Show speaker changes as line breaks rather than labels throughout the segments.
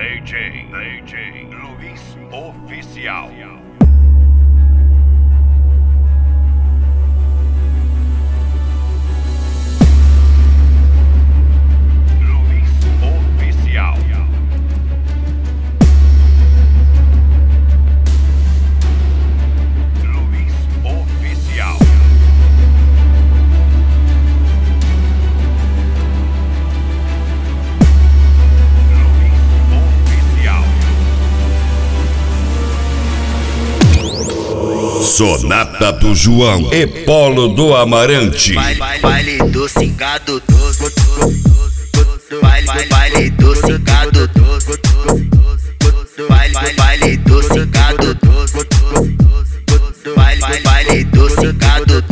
DJ Luiz Oficial. Sonata do João e Polo do Amarante.
Baile do cingado, baile do cingado, baile do cingado, baile do cingado,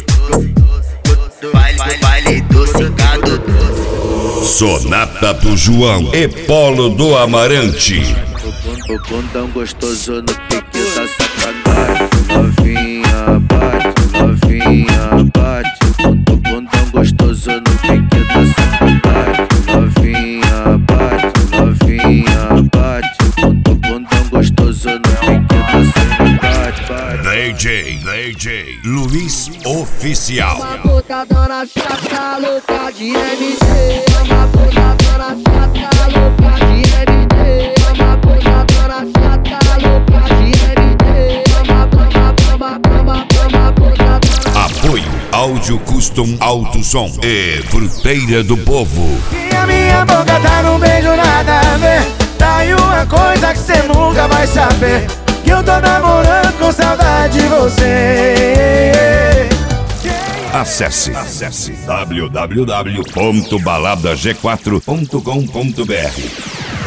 baile do cingado.
Sonata do João e Polo do Amarante.
O bundão gostoso no pique da sacanagem. Novinha bate, o bundão gostoso no pique da sacanagem. Novinha bate, o bundão gostoso no pique da sacanagem.
DJ Luiz Oficial.
Uma botadona chata, louca de MD. Uma botadona chata, louca de MD. Uma botadona chata, louca de MD.
Apoio Áudio Custom Alto Som e Fruteira do Povo.
E a minha boca tá num beijo nada a ver. Tá aí uma coisa que cê nunca vai saber, que eu tô namorando com saudade de você.
Acesse www.baladag4.com.br.